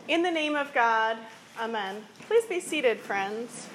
In the name of God, amen. Please be seated, friends.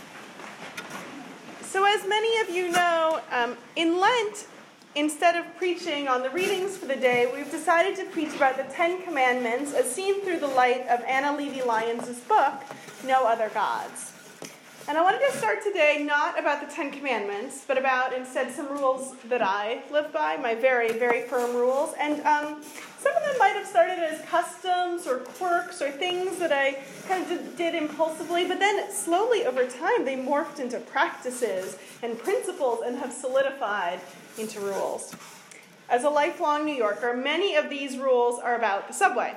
So as many of you know, in Lent, instead of preaching on the readings for the day, we've decided to preach about the Ten Commandments as seen through the light of Anna Levy-Lyons' book, No Other Gods. And I wanted to start today not about the Ten Commandments, but about instead some rules that I live by, my very, very firm rules. And some of them might have started as customs or quirks or things that I kind of did impulsively, but then slowly over time they morphed into practices and principles and have solidified into rules. As a lifelong New Yorker, many of these rules are about the subway.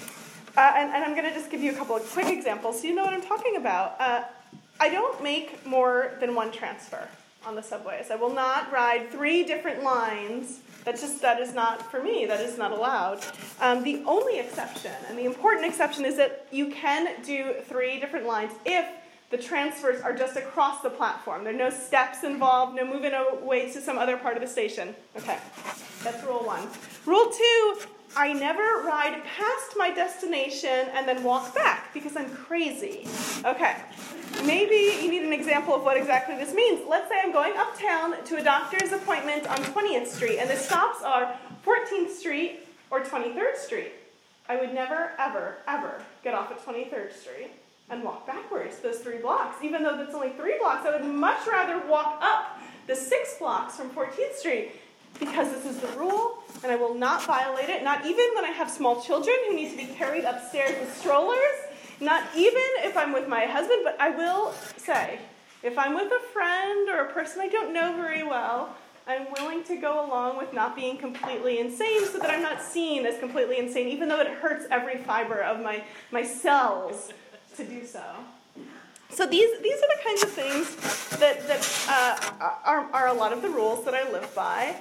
And I'm going to just give you a couple of quick examples so you know what I'm talking about. I don't make more than one transfer on the subways. I will not ride 3 different lines. That is not for me. That is not allowed. The only exception, and the important exception, is that you can do 3 different lines if the transfers are just across the platform. There are no steps involved, no moving away to some other part of the station. Okay, that's rule 1. Rule 2, I never ride past my destination and then walk back because I'm crazy. Okay. Maybe you need an example of what exactly this means. Let's say I'm going uptown to a doctor's appointment on 20th Street, and the stops are 14th Street or 23rd Street. I would never, ever, ever get off at 23rd Street and walk backwards those 3 blocks. Even though that's only 3 blocks, I would much rather walk up the 6 blocks from 14th Street because this is the rule, and I will not violate it, not even when I have small children who need to be carried upstairs with strollers. Not even if I'm with my husband, but I will say, if I'm with a friend or a person I don't know very well, I'm willing to go along with not being completely insane so that I'm not seen as completely insane, even though it hurts every fiber of my cells to do so. So these are the kinds of things that are a lot of the rules that I live by.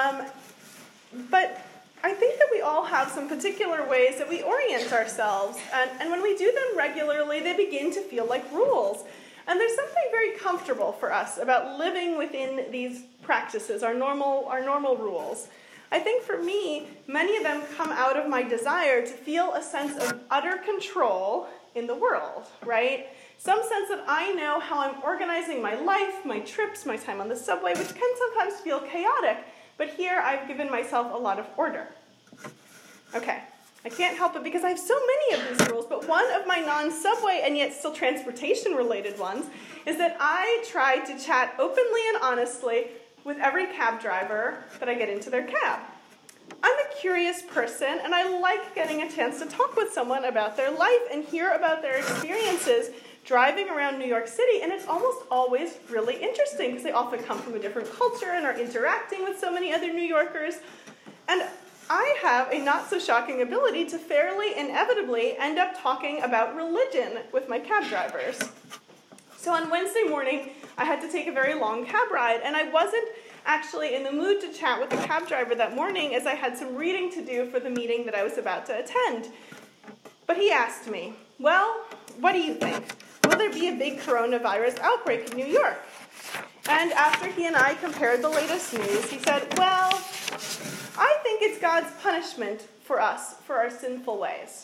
But I think that we all have some particular ways that we orient ourselves, and when we do them regularly, they begin to feel like rules. And there's something very comfortable for us about living within these practices, our normal rules. I think for me, many of them come out of my desire to feel a sense of utter control in the world, right? Some sense that I know how I'm organizing my life, my trips, my time on the subway, which can sometimes feel chaotic. But here I've given myself a lot of order. Okay, I can't help it because I have so many of these rules, but one of my non-subway and yet still transportation-related ones is that I try to chat openly and honestly with every cab driver that I get into their cab. I'm a curious person, and I like getting a chance to talk with someone about their life and hear about their experiences driving around New York City, and it's almost always really interesting because they often come from a different culture and are interacting with so many other New Yorkers. And I have a not-so-shocking ability to fairly inevitably end up talking about religion with my cab drivers. So on Wednesday morning, I had to take a very long cab ride, and I wasn't actually in the mood to chat with the cab driver that morning as I had some reading to do for the meeting that I was about to attend. But he asked me, well, what do you think? Will there be a big coronavirus outbreak in New York? And after he and I compared the latest news, he said, well, I think it's God's punishment for us for our sinful ways.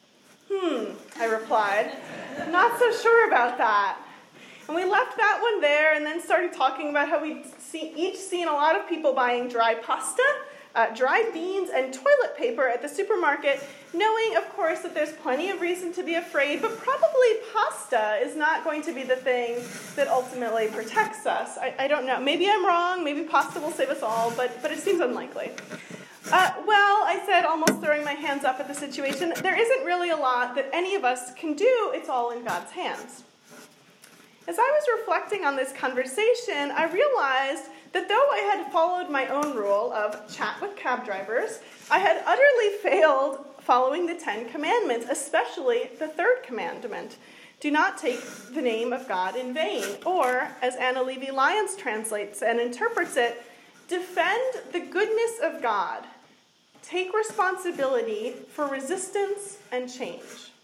I replied, not so sure about that. And we left that one there and then started talking about how we'd each seen a lot of people buying dry pasta, dried beans, and toilet paper at the supermarket, knowing, of course, that there's plenty of reason to be afraid, but probably pasta is not going to be the thing that ultimately protects us. I don't know. Maybe I'm wrong. Maybe pasta will save us all, but it seems unlikely. Well, I said, almost throwing my hands up at the situation, there isn't really a lot that any of us can do. It's all in God's hands. As I was reflecting on this conversation, I realized that though I had followed my own rule of chat with cab drivers, I had utterly failed following the 10 Commandments, especially the 3rd commandment. Do not take the name of God in vain. Or, as Anna Levy-Lyons translates and interprets it, defend the goodness of God. Take responsibility for resistance and change.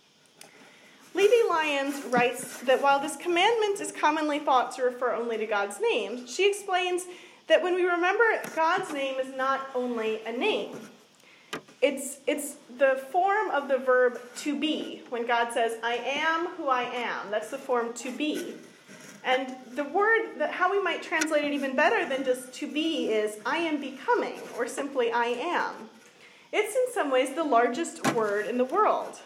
Levy-Lyons writes that while this commandment is commonly thought to refer only to God's name, she explains that when we remember God's name is not only a name. It's the form of the verb to be. When God says, I am who I am, that's the form to be. And the word, how we might translate it even better than just to be, is I am becoming, or simply I am. It's in some ways the largest word in the world.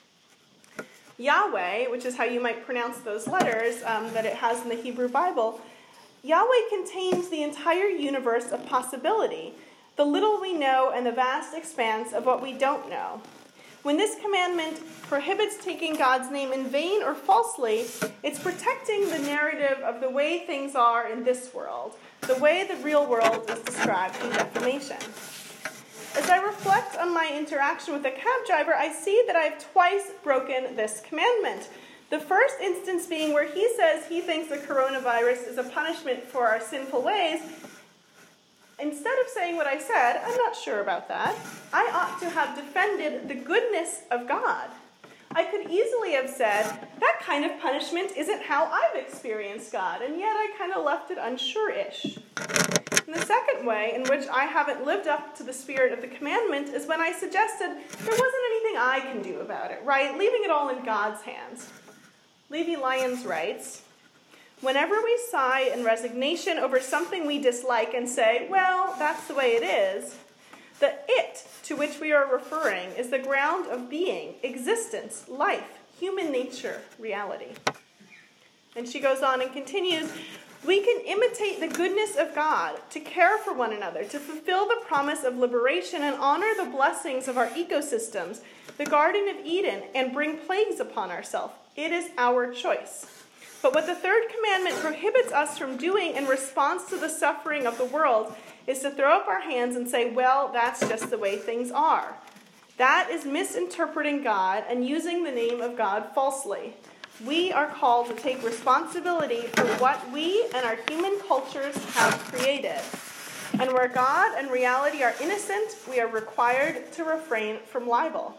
Yahweh, which is how you might pronounce those letters that it has in the Hebrew Bible, Yahweh contains the entire universe of possibility, the little we know and the vast expanse of what we don't know. When this commandment prohibits taking God's name in vain or falsely, it's protecting the narrative of the way things are in this world, the way the real world is described in defamation. As I reflect on my interaction with a cab driver, I see that I've twice broken this commandment. The first instance being where he says he thinks the coronavirus is a punishment for our sinful ways. Instead of saying what I said, I'm not sure about that, I ought to have defended the goodness of God. I could easily have said, that kind of punishment isn't how I've experienced God, and yet I kind of left it unsure-ish. And the second way in which I haven't lived up to the spirit of the commandment is when I suggested there wasn't anything I can do about it, right? Leaving it all in God's hands. Levi Lyons writes, whenever we sigh in resignation over something we dislike and say, well, that's the way it is, the it to which we are referring is the ground of being, existence, life, human nature, reality. And she goes on and continues, we can imitate the goodness of God, to care for one another, to fulfill the promise of liberation and honor the blessings of our ecosystems, the Garden of Eden, and bring plagues upon ourselves. It is our choice. But what the third commandment prohibits us from doing in response to the suffering of the world is to throw up our hands and say, well, that's just the way things are. That is misinterpreting God and using the name of God falsely. We are called to take responsibility for what we and our human cultures have created. And where God and reality are innocent, we are required to refrain from libel.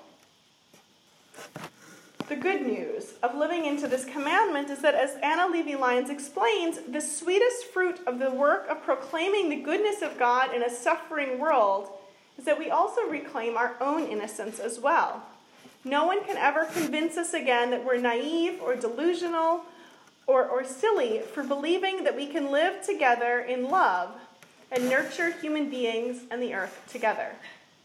The good news of living into this commandment is that, as Anna Levi Lyons explains, the sweetest fruit of the work of proclaiming the goodness of God in a suffering world is that we also reclaim our own innocence as well. No one can ever convince us again that we're naive or delusional or silly for believing that we can live together in love and nurture human beings and the earth together.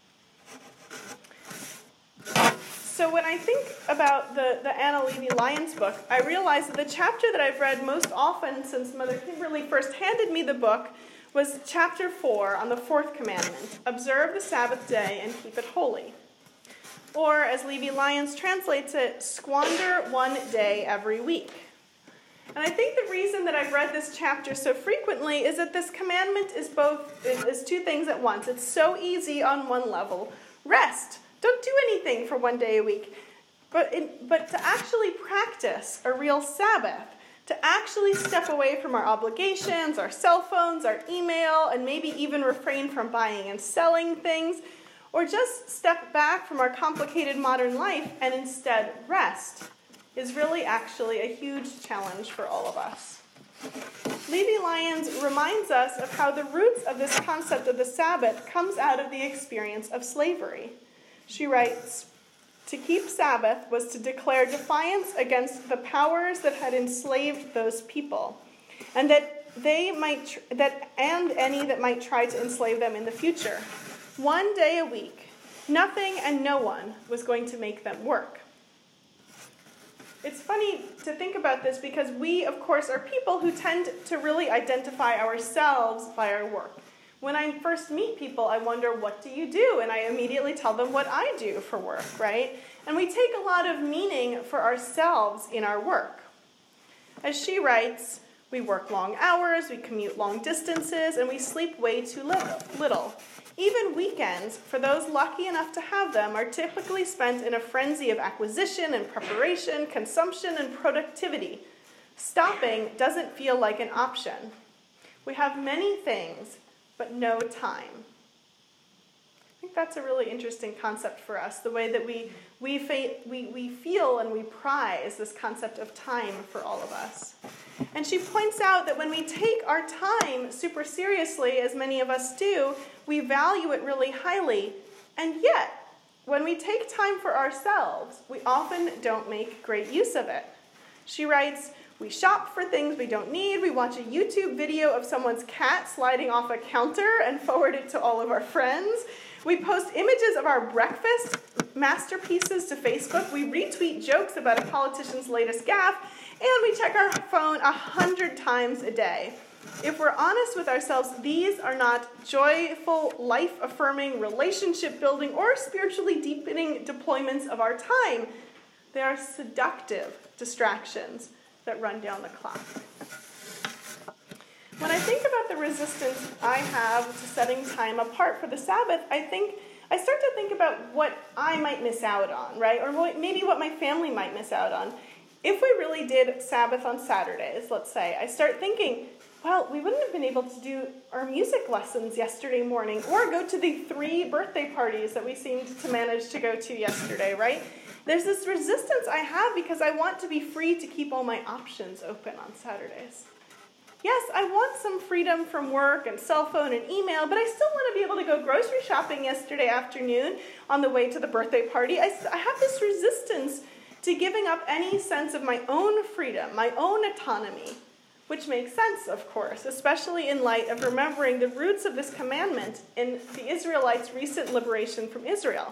So when I think about the Anna Levi Lyons book, I realize that the chapter that I've read most often since Mother Kimberly first handed me the book was chapter 4 on the fourth commandment, observe the Sabbath day and keep it holy. Or, as Levi Lyons translates it, squander one day every week. And I think the reason that I've read this chapter so frequently is that this commandment is two things at once. It's so easy on one level. Rest. Don't do anything for one day a week. But to actually practice a real Sabbath, to actually step away from our obligations, our cell phones, our email, and maybe even refrain from buying and selling things, or just step back from our complicated modern life and instead rest, is really actually a huge challenge for all of us. Levi Lyons reminds us of how the roots of this concept of the Sabbath comes out of the experience of slavery. She writes, to keep Sabbath was to declare defiance against the powers that had enslaved those people, and any that might try to enslave them in the future. One day a week, nothing and no one was going to make them work. It's funny to think about this because we, of course, are people who tend to really identify ourselves by our work. When I first meet people, I wonder, what do you do? And I immediately tell them what I do for work, right? And we take a lot of meaning for ourselves in our work. As she writes, we work long hours, we commute long distances, and we sleep way too little. Even weekends, for those lucky enough to have them, are typically spent in a frenzy of acquisition and preparation, consumption and productivity. Stopping doesn't feel like an option. We have many things, but no time. I think that's a really interesting concept for us, the way that we feel and we prize this concept of time for all of us. And she points out that when we take our time super seriously, as many of us do, we value it really highly, and yet when we take time for ourselves, we often don't make great use of it. She writes, "We shop for things we don't need. We watch a YouTube video of someone's cat sliding off a counter and forward it to all of our friends. We post images of our breakfast masterpieces to Facebook. We retweet jokes about a politician's latest gaffe, and we check our phone 100 times a day. If we're honest with ourselves, these are not joyful, life-affirming, relationship-building, or spiritually deepening deployments of our time. They are seductive distractions that run down the clock." When I think about the resistance I have to setting time apart for the Sabbath, I start to think about what I might miss out on, right? Or maybe what my family might miss out on. If we really did Sabbath on Saturdays, let's say, I start thinking, well, we wouldn't have been able to do our music lessons yesterday morning or go to the 3 birthday parties that we seemed to manage to go to yesterday, right? There's this resistance I have because I want to be free to keep all my options open on Saturdays. Yes, I want some freedom from work and cell phone and email, but I still want to be able to go grocery shopping yesterday afternoon on the way to the birthday party. I have this resistance to giving up any sense of my own freedom, my own autonomy, which makes sense, of course, especially in light of remembering the roots of this commandment in the Israelites' recent liberation from Israel.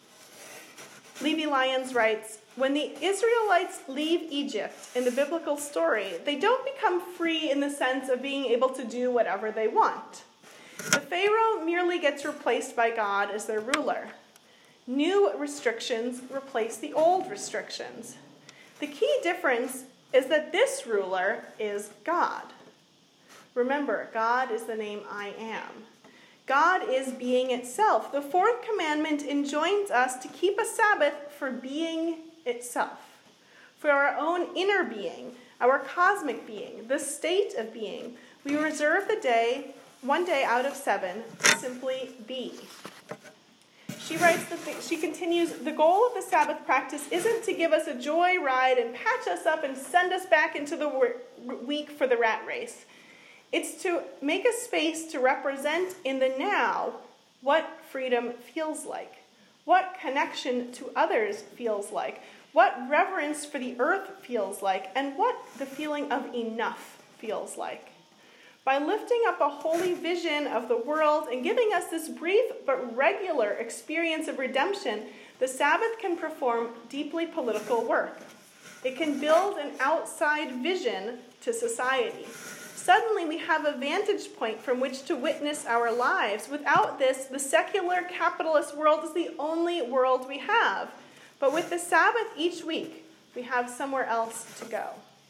Levi Lyons writes, "When the Israelites leave Egypt in the biblical story, they don't become free in the sense of being able to do whatever they want. The Pharaoh merely gets replaced by God as their ruler. New restrictions replace the old restrictions. The key difference is that this ruler is God. Remember, God is the name I am. God is being itself. The 4th commandment enjoins us to keep a Sabbath for being itself, for our own inner being, our cosmic being, the state of being. We reserve the day, 1 day out of 7, to simply be." She writes, she continues, "The goal of the Sabbath practice isn't to give us a joy ride and patch us up and send us back into the week for the rat race. It's to make a space to represent in the now what freedom feels like, what connection to others feels like, what reverence for the earth feels like, and what the feeling of enough feels like. By lifting up a holy vision of the world and giving us this brief but regular experience of redemption, the Sabbath can perform deeply political work. It can build an outside vision to society. Suddenly we have a vantage point from which to witness our lives. Without this, the secular capitalist world is the only world we have. But with the Sabbath each week, we have somewhere else to go."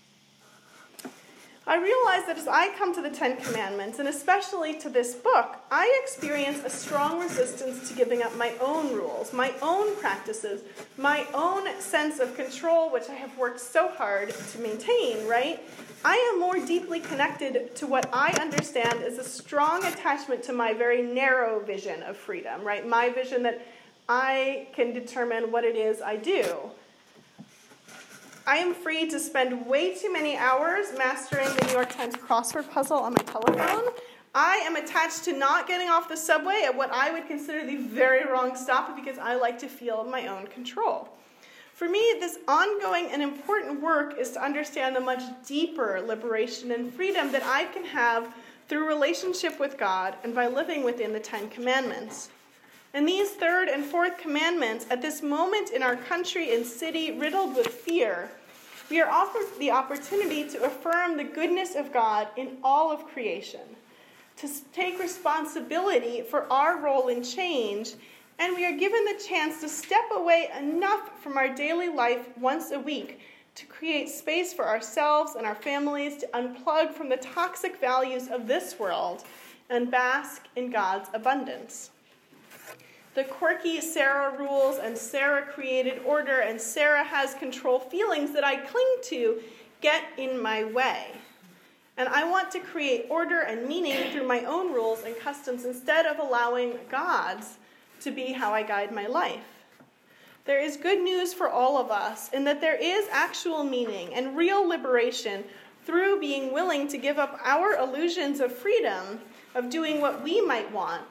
I realize that as I come to the 10 Commandments, and especially to this book, I experience a strong resistance to giving up my own rules, my own practices, my own sense of control, which I have worked so hard to maintain, right? I am more deeply connected to what I understand as a strong attachment to my very narrow vision of freedom, right? My vision that I can determine what it is I do. I am free to spend way too many hours mastering the New York Times crossword puzzle on my telephone. I am attached to not getting off the subway at what I would consider the very wrong stop because I like to feel my own control. For me, this ongoing and important work is to understand the much deeper liberation and freedom that I can have through relationship with God and by living within the 10 Commandments. And these 3rd and 4th commandments, at this moment in our country and city riddled with fear, we are offered the opportunity to affirm the goodness of God in all of creation, to take responsibility for our role in change, and we are given the chance to step away enough from our daily life once a week to create space for ourselves and our families to unplug from the toxic values of this world and bask in God's abundance. The quirky Sarah rules and Sarah created order and Sarah has control feelings that I cling to get in my way. And I want to create order and meaning through my own rules and customs instead of allowing God's to be how I guide my life. There is good news for all of us in that there is actual meaning and real liberation through being willing to give up our illusions of freedom, of doing what we might want,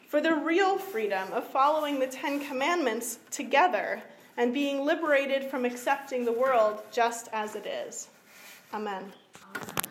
for the real freedom of following the Ten Commandments together and being liberated from accepting the world just as it is. Amen.